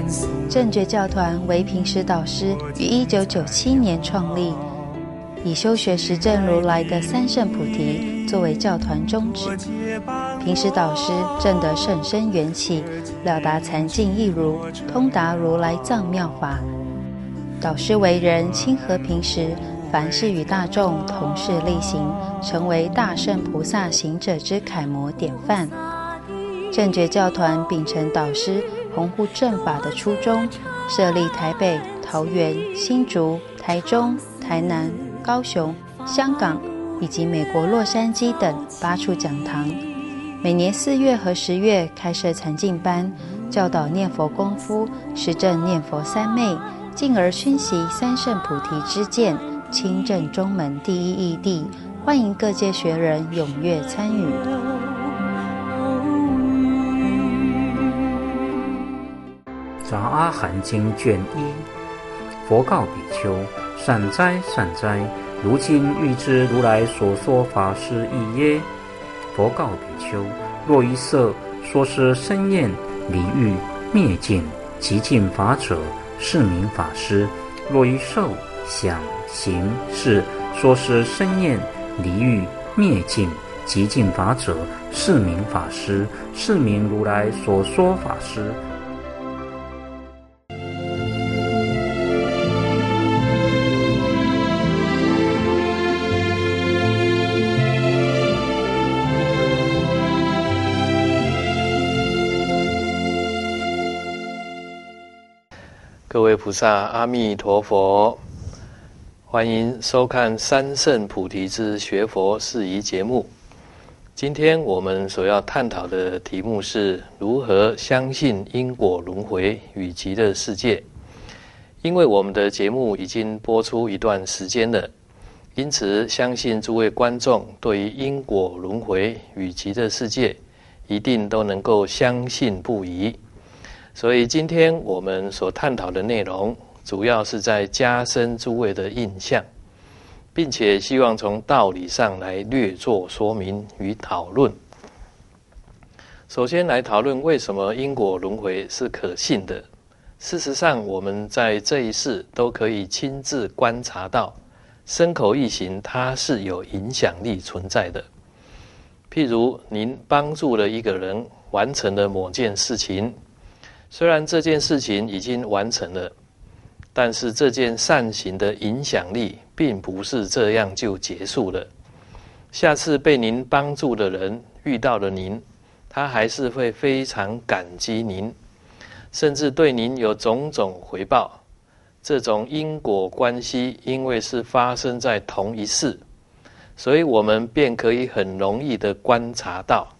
正觉教团为平时导师于1997年创立，以修学实证如来的三圣菩提作为教团宗旨。平时导师证得甚深缘起，了达禅境义如，通达如来藏妙法。导师为人亲和平时，凡事与大众同事力行，成为大圣菩萨行者之楷模典范。正觉教团秉承导师弘护正法的初衷，设立台北、桃园、新竹、台中、台南、高雄、香港以及美国洛杉矶等8处讲堂，每年4月和10月开设禅境班，教导念佛功夫，实证念佛三昧，进而熏习三圣菩提之见，亲证中门第一义谛，欢迎各界学人踊跃参与。 杂阿含经卷1，佛告比丘：善哉善哉，如今欲知如来所说法是义耶？佛告比丘：若一色说是生厌离欲灭尽极尽法者，是名法师；若一受想行识说是生厌离欲灭尽极尽法者，是名法师，是名如来所说法师。 各位菩萨，阿弥陀佛！欢迎收看三圣菩提之学佛事宜节目。今天我们所要探讨的题目是如何相信因果轮回与极乐世界。因为我们的节目已经播出一段时间了，因此相信诸位观众对于因果轮回与极乐世界一定都能够相信不疑。所以今天我们所探讨的内容，主要是在加深诸位的印象，并且希望从道理上来略作说明与讨论。首先来讨论为什么因果轮回是可信的。事实上，我们在这一世都可以亲自观察到，身口意行它是有影响力存在的。譬如您帮助了一个人完成了某件事情，虽然这件事情已经完成了，但是这件善行的影响力并不是这样就结束了。下次被您帮助的人遇到了您，他还是会非常感激您，甚至对您有种种回报。这种因果关系因为是发生在同一世，所以我们便可以很容易地观察到，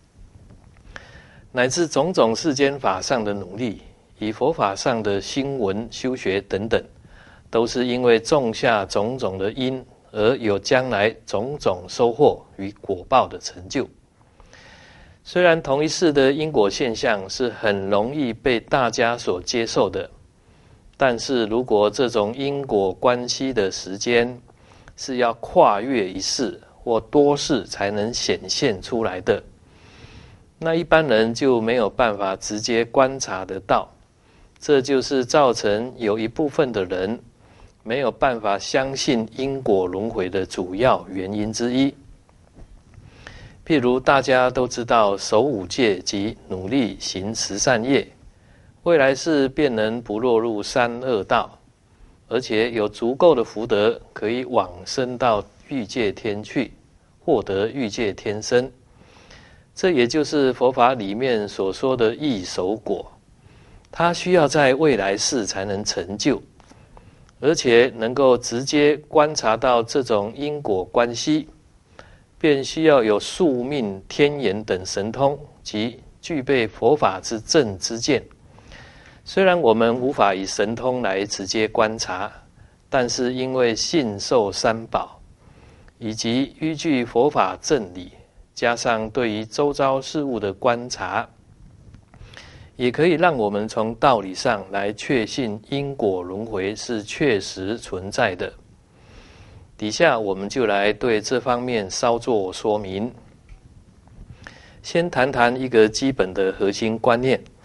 乃至种种世间法上的努力，以佛法上的新闻修学等等，都是因为种下种种的因，而有将来种种收获与果报的成就。虽然同一世的因果现象是很容易被大家所接受的，但是如果这种因果关系的时间是要跨越一世或多世才能显现出来的，那一般人就没有办法直接观察得到，这就是造成有一部分的人没有办法相信因果轮回的主要原因之一。譬如大家都知道守五戒及努力行慈善业，未来世便能不落入三恶道，而且有足够的福德可以往生到欲界天去，获得欲界天身。这也就是佛法里面所说的异熟果，它需要在未来世才能成就，而且能够直接观察到这种因果关系，便需要有宿命天眼等神通及具备佛法之正知见。虽然我们无法以神通来直接观察，但是因为信受三宝，以及依据佛法正理，加上对于周遭事物的观察，也可以让我们从道理上来确信因果轮回是确实存在的。底下我们就来对这方面稍作说明。先谈谈一个基本的核心观念，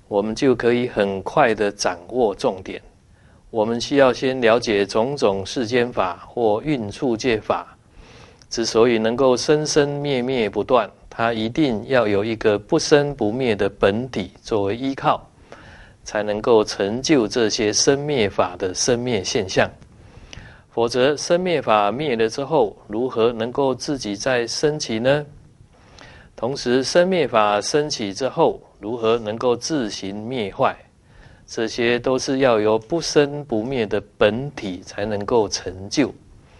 我们就可以很快地掌握重点。我们需要先了解种种世间法或运处界法，之所以能够生生灭灭不断，它一定要有一个不生不灭的本体作为依靠，才能够成就这些生灭法的生灭现象。否则生灭法灭了之后，如何能够自己再升起呢？同时生灭法升起之后，如何能够自行灭坏？这些都是要由不生不灭的本体才能够成就。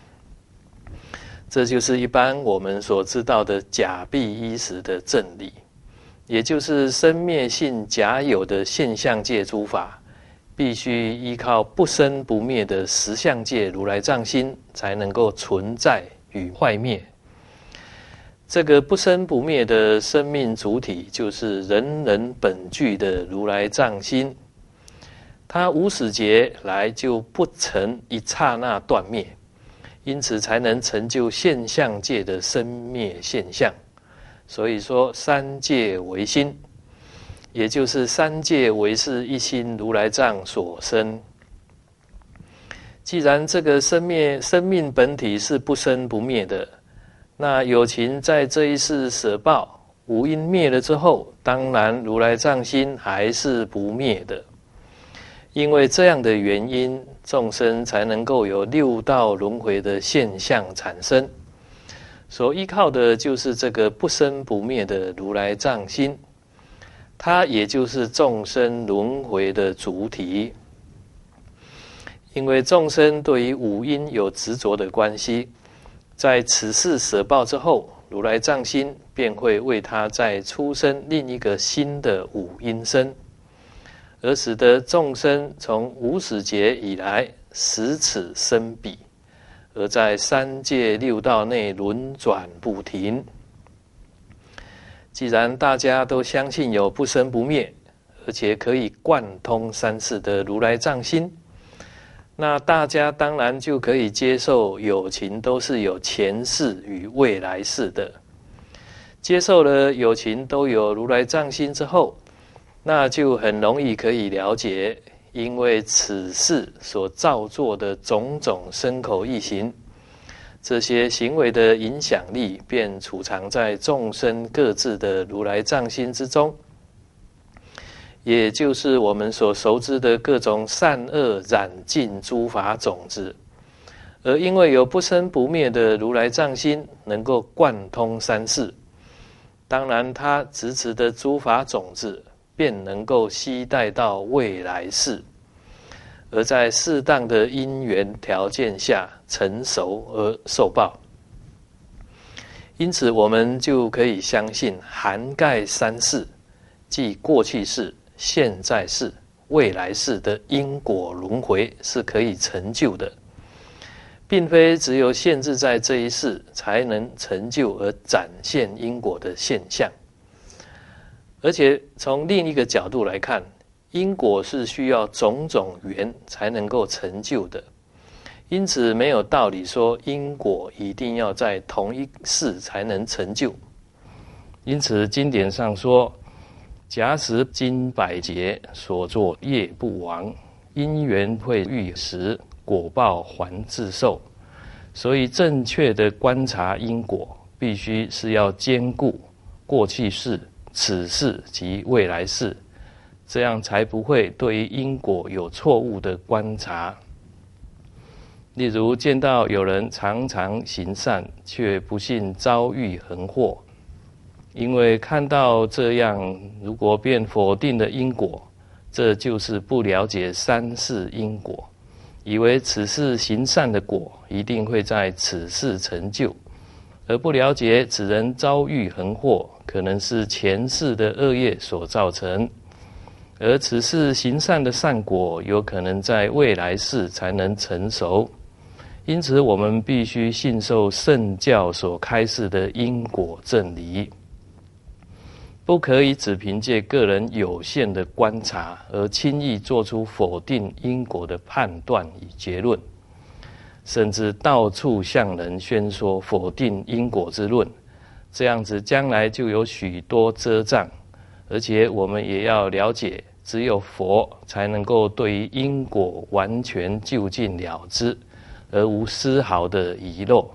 这就是一般我们所知道的假币依实的正理，也就是生灭性假有的现象界诸法，必须依靠不生不灭的实相界如来藏心才能够存在与坏灭。这个不生不灭的生命主体，就是人人本具的如来藏心，它无始劫来就不曾一刹那断灭，因此才能成就现象界的生灭现象。所以说三界为心，也就是三界为是一心如来藏所生。既然这个生命本体是不生不灭的，那有情在这一世舍报无因灭了之后，当然如来藏心还是不灭的。因为这样的原因，众生才能够有六道轮回的现象产生，所依靠的就是这个不生不灭的如来藏心，它也就是众生轮回的主体。因为众生对于五阴有执着的关系，在此世舍报之后，如来藏心便会为他再出生另一个新的五阴身，而使得众生从无始劫以来使此生彼，而在三界六道内轮转不停。既然大家都相信有不生不灭，而且可以贯通三世的如来藏心，那大家当然就可以接受有情都是有前世与未来世的。接受了有情都有如来藏心之后，那就很容易可以了解，因为此世所造作的种种身口意行，这些行为的影响力便储藏在众生各自的如来藏心之中，也就是我们所熟知的各种善恶染尽诸法种子。而因为有不生不灭的如来藏心能够贯通三世，当然它直持的诸法种子便能够携带到未来世，而在适当的因缘条件下成熟而受报。因此我们就可以相信涵盖三世，即过去世、现在世、未来世的因果轮回是可以成就的，并非只有限制在这一世才能成就而展现因果的现象。而且从另一个角度来看，因果是需要种种缘才能够成就的，因此没有道理说因果一定要在同一世才能成就。因此经典上说，假使经百劫所作业不亡，因缘会遇时，果报还自受。所以正确的观察因果，必须是要兼顾过去世、此世及未来世，这样才不会对于因果有错误的观察。例如见到有人常常行善，却不幸遭遇横祸，因为看到这样，如果便否定了因果，这就是不了解三世因果，以为此世行善的果一定会在此世成就，而不了解此人遭遇横祸可能是前世的恶业所造成，而此世行善的善果有可能在未来世才能成熟。因此我们必须信受圣教所开示的因果正理，不可以只凭借个人有限的观察而轻易做出否定因果的判断与结论，甚至到处向人宣说否定因果之论，这样子将来就有许多遮障。而且我们也要了解， 只有佛才能够对于因果完全究竟了知，而无丝毫的遗漏。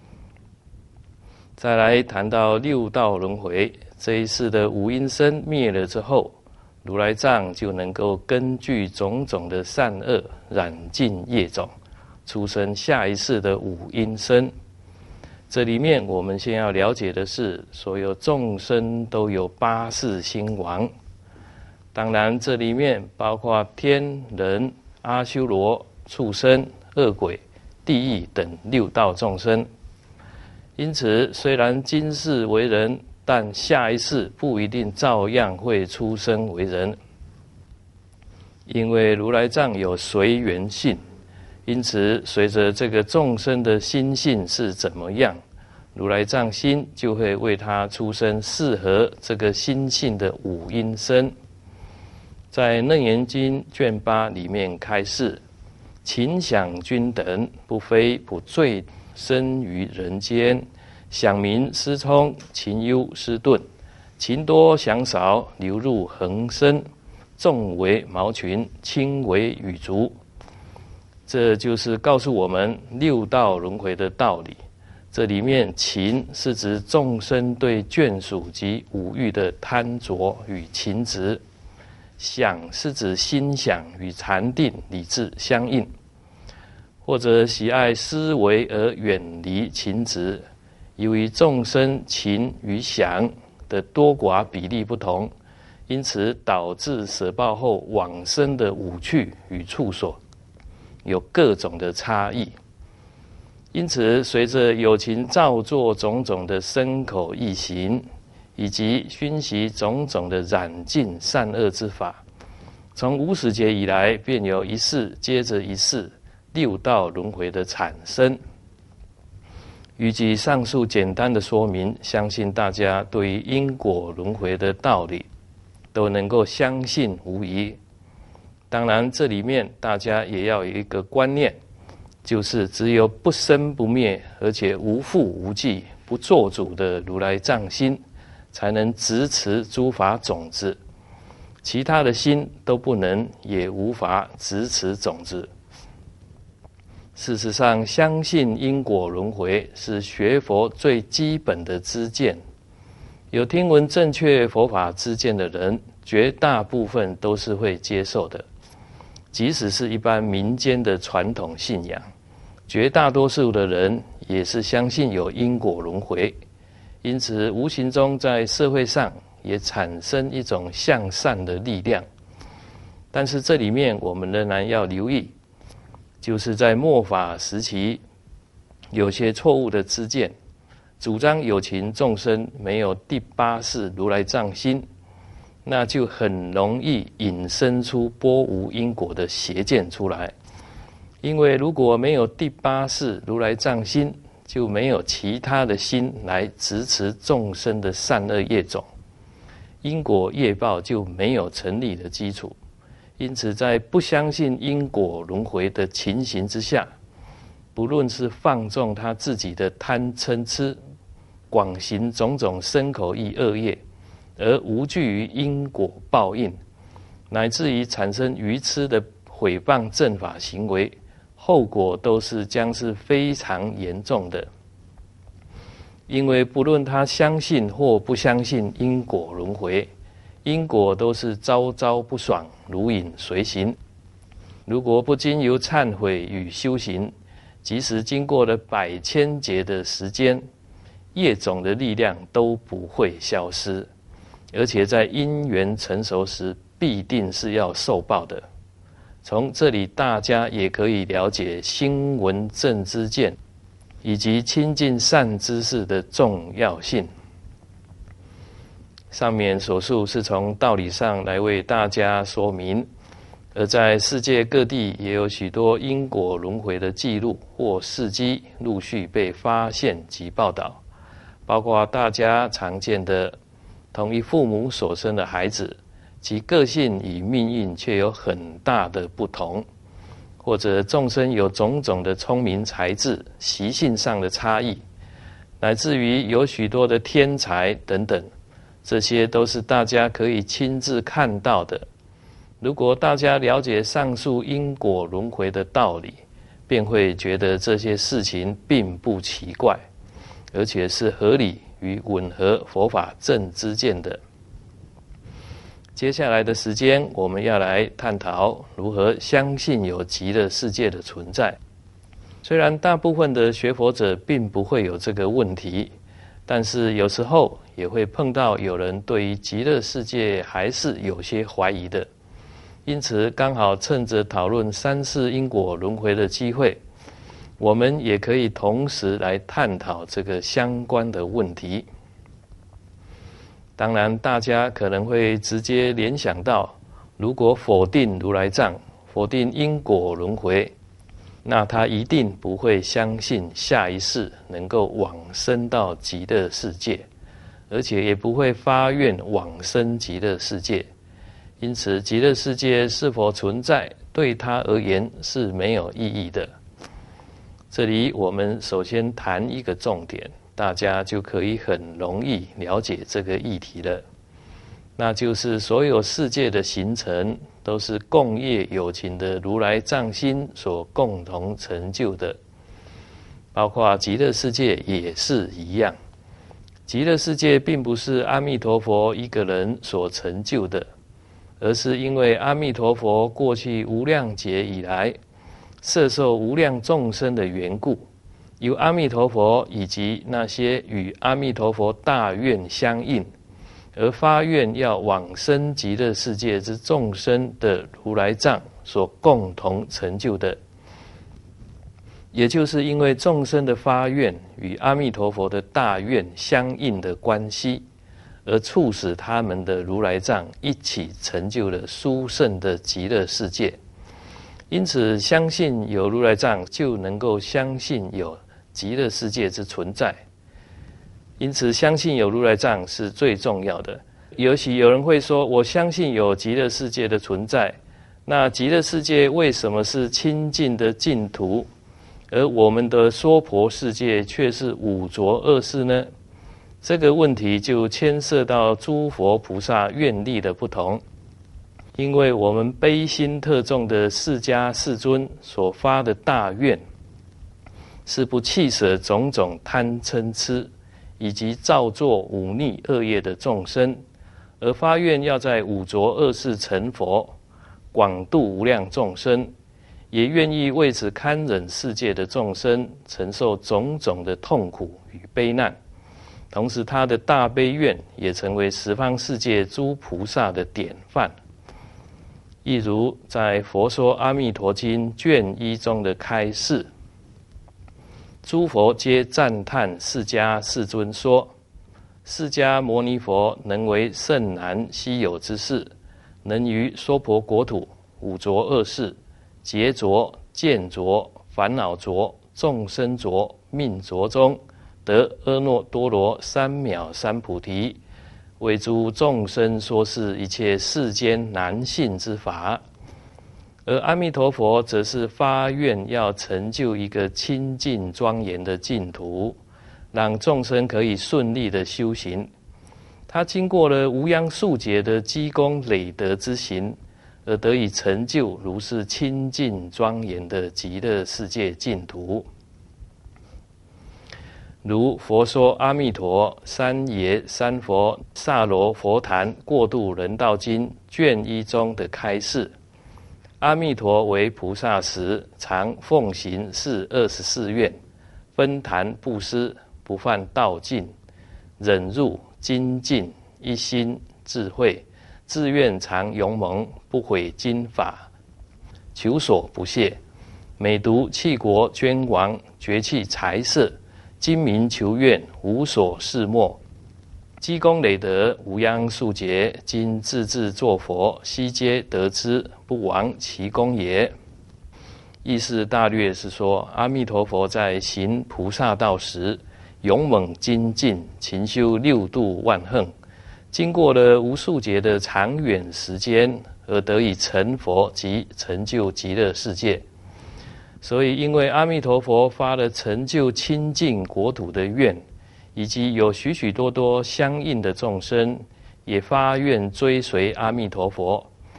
再来谈到六道轮回，这一世的五阴身灭了之后，如来藏就能够根据种种的善恶染尽业种，出生下一世的五阴身。这里面我们先要了解的是，所有众生都有八世兴亡，当然这里面包括天人、阿修罗、畜生、恶鬼、地狱等六道众生。因此虽然今世为人，但下一世不一定照样会出生为人，因为如来藏有随缘性，因此随着这个众生的心性是怎么样，如来藏心就会为他出生适合这个心性的五阴身。在《楞严经》卷8里面开示，勤想君等，不非不罪生于人间，想民失聪，勤忧失顿，勤多想少，流入恒生，重为毛群，轻为羽足。这就是告诉我们六道轮回的道理。这里面勤是指众生对眷属及五欲的贪着与情执，想是指心想与禅定理智相应，或者喜爱思维而远离情执。由于众生情与想的多寡比例不同，因此导致舍报后往生的五趣与处所有各种的差异。因此随着有情造作种种的身口意行，以及熏习种种的染尽善恶之法，从无始劫以来，便有一世接着一世六道轮回的产生。预计上述简单的说明，相信大家对于因果轮回的道理都能够相信无疑。当然这里面大家也要有一个观念，就是只有不生不灭，而且无复无际、不做主的如来藏心，才能直持诸法种子，其他的心都不能，也无法直持种子。事实上，相信因果轮回是学佛最基本的知见。有听闻正确佛法知见的人，绝大部分都是会接受的。即使是一般民间的传统信仰，绝大多数的人也是相信有因果轮回，因此无形中在社会上也产生一种向善的力量。但是这里面我们仍然要留意，就是在末法时期，有些错误的知见，主张有情众生没有第八世如来藏心，那就很容易引申出波无因果的邪见出来。因为如果没有第八世如来藏心，就没有其他的心来支持众生的善恶业种，因果业报就没有成立的基础。因此在不相信因果轮回的情形之下，不论是放纵他自己的贪嗔痴，广行种种身口意恶业，而无惧于因果报应，乃至于产生愚痴的毁谤正法行为，后果都是将是非常严重的。因为不论他相信或不相信因果轮回，因果都是朝朝不爽，如影随形。如果不经由忏悔与修行，即使经过了百千劫的时间，业种的力量都不会消失，而且在因缘成熟时必定是要受报的。从这里大家也可以了解心闻正知见以及亲近善知识的重要性。上面所述是从道理上来为大家说明，而在世界各地也有许多因果轮回的记录或事迹陆续被发现及报道，包括大家常见的同一父母所生的孩子，其个性与命运却有很大的不同，或者众生有种种的聪明才智、习性上的差异，乃至于有许多的天才等等，这些都是大家可以亲自看到的。 如果大家了解上述因果轮回的道理，便会觉得这些事情并不奇怪，而且是合理与吻合佛法正知见的。接下来的时间，我们要来探讨如何相信有极乐世界的存在。虽然大部分的学佛者并不会有这个问题，但是有时候也会碰到有人对于极乐世界还是有些怀疑的。因此刚好趁着讨论三世因果轮回的机会，我们也可以同时来探讨这个相关的问题。当然大家可能会直接联想到，如果否定如来藏，否定因果轮回，那他一定不会相信下一世能够往生到极乐世界，而且也不会发愿往生极乐世界。因此极乐世界是否存在，对他而言是没有意义的。这里我们首先谈一个重点，大家就可以很容易了解这个议题了，那就是所有世界的形成都是共业有情的如来藏心所共同成就的，包括极乐世界也是一样。极乐世界并不是阿弥陀佛一个人所成就的，而是因为阿弥陀佛过去无量劫以来摄受无量众生的缘故，由阿弥陀佛以及那些与阿弥陀佛大愿相应而发愿要往生极乐世界之众生的如来藏所共同成就的。也就是因为众生的发愿与阿弥陀佛的大愿相应的关系，而促使他们的如来藏一起成就了殊胜的极乐世界。因此相信有如来藏，就能够相信有极乐世界之存在。因此相信有如来藏是最重要的。尤其有人会说，我相信有极乐世界的存在，那极乐世界为什么是清净的净土，而我们的娑婆世界却是五浊恶世呢？这个问题就牵涉到诸佛菩萨愿力的不同。因为我们悲心特重的释迦世尊所发的大愿，是不弃舍种种贪嗔痴以及造作忤逆恶业的众生，而发愿要在五浊恶世成佛，广度无量众生，也愿意为此堪忍世界的众生承受种种的痛苦与悲难。同时他的大悲愿也成为十方世界诸菩萨的典范。例如在《佛说阿弥陀经》卷1中的开示，诸佛皆赞叹释迦世尊说，释迦牟尼佛能为甚难稀有之事，能于娑婆国土五浊恶世、劫浊、见浊、烦恼浊、众生浊、命浊中得阿耨多罗三藐三菩提，为诸众生说是一切世间难信之法。而阿弥陀佛则是发愿要成就一个清净庄严的净土，让众生可以顺利的修行。他经过了无央数劫的积功累德之行，而得以成就如是清净庄严的极乐世界净土。如佛说阿弥陀三耶三佛萨罗佛坛过度人道经卷1中的开示，阿弥陀为菩萨时，常奉行是24愿，分坛布施，不犯道禁，忍辱精进，一心智慧，自愿常勇猛，不毁经法，求所不懈，每读弃国捐王，绝弃财色，精明求愿，无所事莫，积功累德，无央数劫，今自自作佛，悉皆得之，不亡其功也。意思大略是说，阿弥陀佛在行菩萨道时，勇猛精进，勤修六度万行，经过了无数劫的长远时间，而得以成佛及成就极乐世界。所以因为阿弥陀佛发了成就清净国土的愿，以及有许许多多相应的众生也发愿追随阿弥陀佛，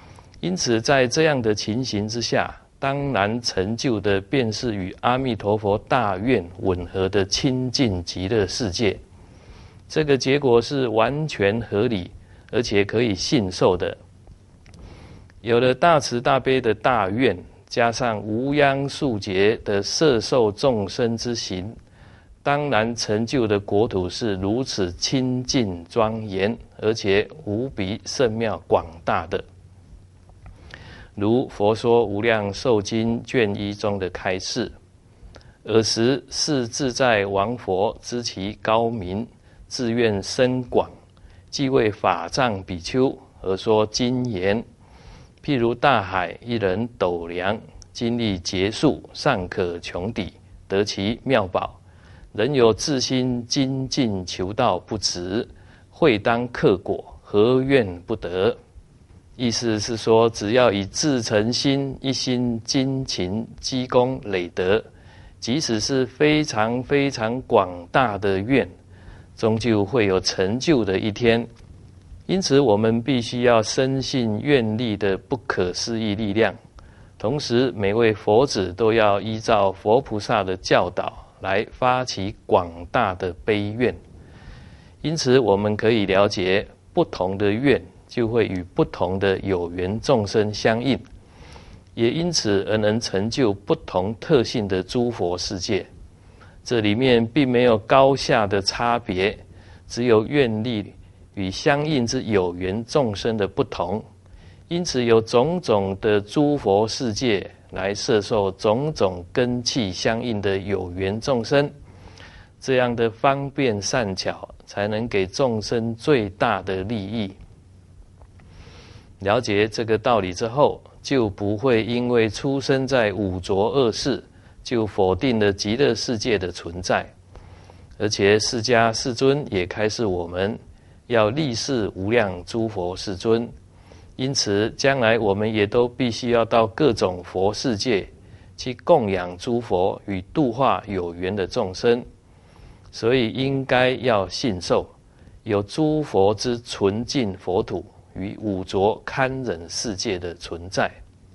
因此在这样的情形之下，当然成就的便是与阿弥陀佛大愿吻合的清净极乐世界。这个结果是完全合理，而且可以信受的。有了大慈大悲的大愿，加上无央数劫的摄受众生之行，当然成就的国土是如此清净庄严，而且无比甚妙广大的。如佛说无量寿经卷1中的开示，尔时是自在王佛知其高明，自愿深广，即为法藏比丘而说经言。譬如大海一人斗量，精力结束，尚可穷底，得其妙宝，人有自心精进求道不止，会当克果，何怨不得？意思是说，只要以至诚心一心精勤积功累德，即使是非常非常广大的愿，终究会有成就的一天。因此我们必须要深信愿力的不可思议力量，同时每位佛子都要依照佛菩萨的教导来发起广大的悲愿。因此我们可以了解，不同的愿就会与不同的有缘众生相应，也因此而能成就不同特性的诸佛世界。这里面并没有高下的差别，只有愿力与相应之有缘众生的不同。因此有种种的诸佛世界来摄受种种根器相应的有缘众生，这样的方便善巧，才能给众生最大的利益。了解这个道理之后，就不会因为出生在五浊恶世，就否定了极乐世界的存在。而且释迦世尊也开示我们，要立誓无量诸佛世尊。因此将来我们也都必须要到各种佛世界去供养诸佛与度化有缘的众生，所以应该要信受有诸佛之纯净佛土与五浊堪忍世界的存在。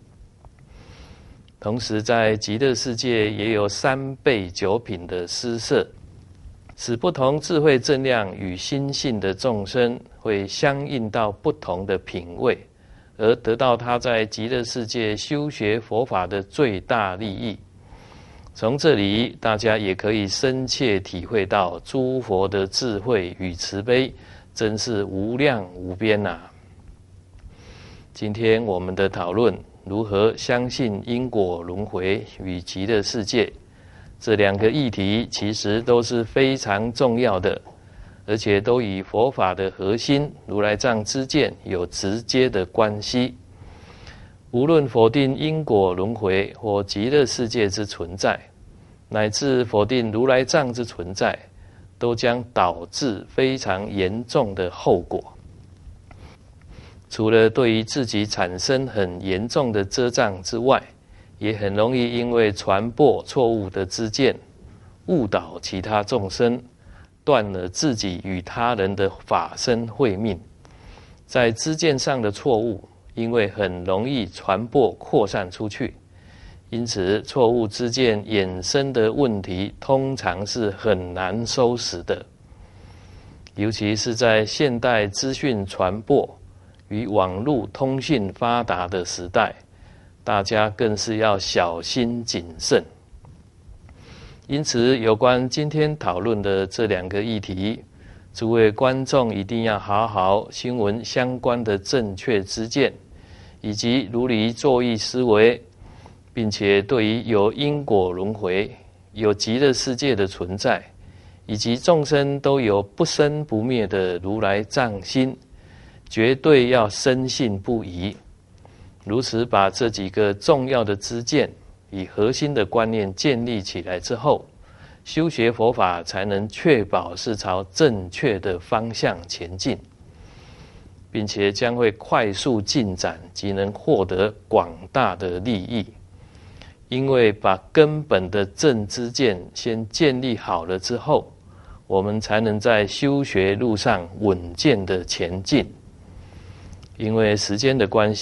同时在极乐世界也有3倍9品的施设，使不同智慧正量与心性的众生会相应到不同的品位，而得到他在极乐世界修学佛法的最大利益。从这里大家也可以深切体会到诸佛的智慧与慈悲真是无量无边啊。今天我们的讨论如何相信因果轮回与极乐世界，这2个议题其实都是非常重要的，而且都与佛法的核心如来藏知见有直接的关系。无论否定因果轮回或极乐世界之存在，乃至否定如来藏之存在，都将导致非常严重的后果。除了对于自己产生很严重的遮障之外，也很容易因为传播错误的知见，误导其他众生，断了自己与他人的法身慧命。在知见上的错误，因为很容易传播扩散出去，因此错误知见衍生的问题通常是很难收拾的。尤其是在现代资讯传播与网络通讯发达的时代，大家更是要小心谨慎。因此有关今天讨论的这2个议题，诸位观众一定要好好新闻相关的正确知见，以及如理作意思维，并且对于有因果轮回、有极乐世界的存在，以及众生都有不生不灭的如来藏心，绝对要深信不疑。如此把这几个重要的知见以核心的观念建立起来之后，修学佛法才能确保是朝正确的方向前进，并且将会快速进展及能获得广大的利益。因为把根本的正知见先建立好了之后，我们才能在修学路上稳健的前进。因为时间的关系，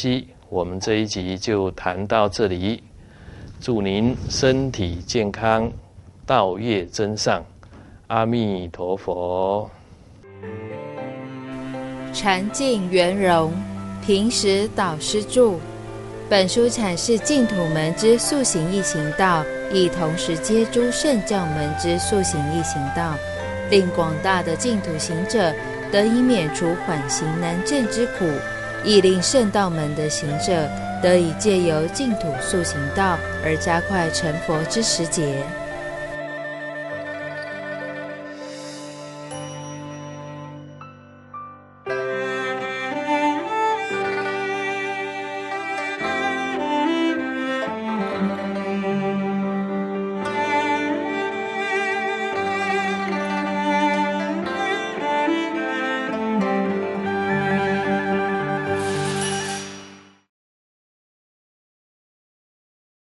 我们这一集就谈到这里，祝您身体健康，道业真上，阿弥陀佛。 禅净圆融，平时导师著。本书阐释净土门之速行易行道，亦同时接诸圣教门之速行易行道，令广大的净土行者得以免除缓行难证之苦，亦令圣道门的行者得以借由净土速行道而加快成佛之时节。